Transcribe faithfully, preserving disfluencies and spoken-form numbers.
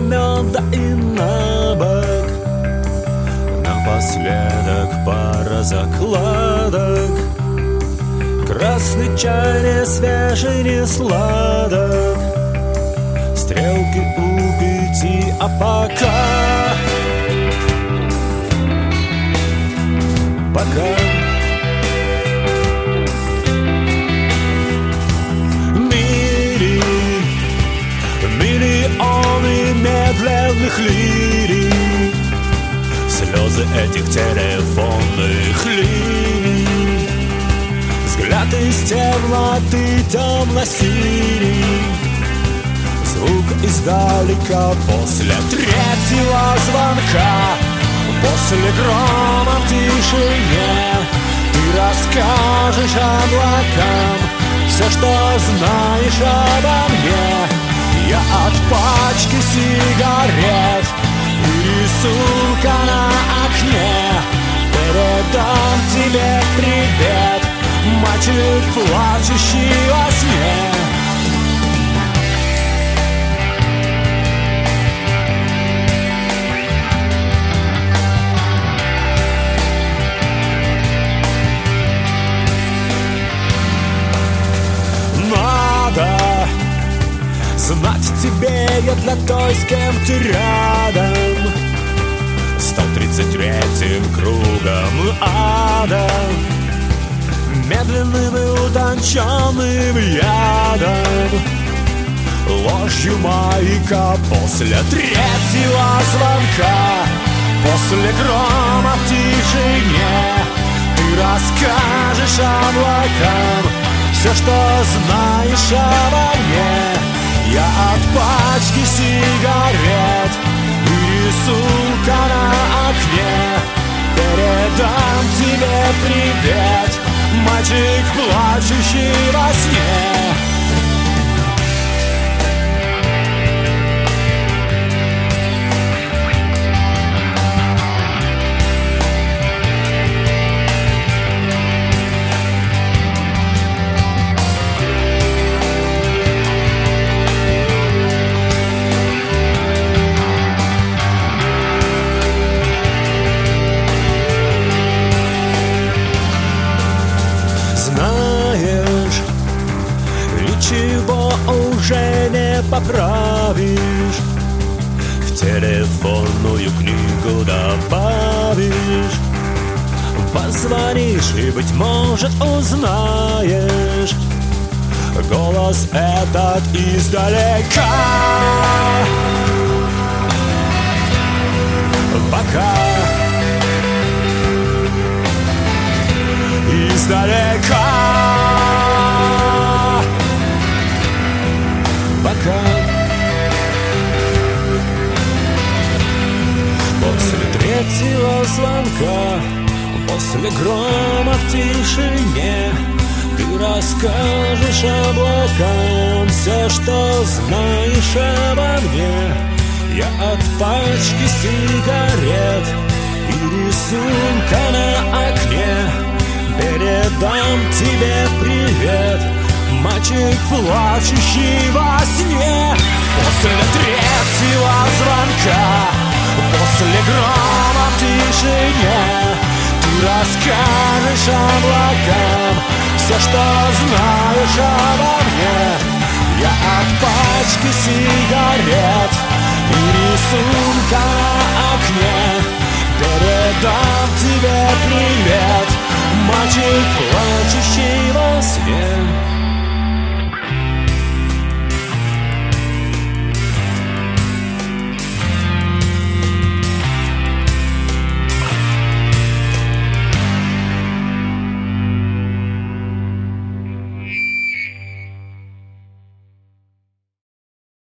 меда и на бок. Напоследок пара закладок. Красный чай не свежий, не сладок. Стрелки у пяти, а пока Пока Мили, миллионы медленных лирий, слезы этих телефонных линий, взгляд из темноты темно-синий, звук издалека после третьего звонка. После грома в тишине ты расскажешь облакам все, что знаешь обо мне. Я от пачки сигарет и рисунка на окне передам тебе привет, мальчик, плачущий во сне. Знать тебе я для той, с кем ты рядом, сто тридцать третьим кругом ада, медленным и утонченным ядом, ложью маяка после третьего звонка. После грома в тишине ты расскажешь облакам все, что знаешь обо мне. Я от пачки сигарет и рисунка на окне передам тебе привет, мальчик, плачущий во сне. Ничего уже не поправишь, в телефонную книгу добавишь, позвонишь и, быть может, узнаешь голос этот издалека. Пока издалека. Пока после третьего звонка, после грома в тишине ты расскажешь облакам все, что знаешь обо мне. Я от пачки сигарет и рисунка на окне передам тебе привет, мальчик, плачущий во сне. После третьего звонка, после грома в тишине ты расскажешь облакам все, что знаешь обо мне. Я от пачки сигарет и рисунка на окне передам тебе привет, мальчик,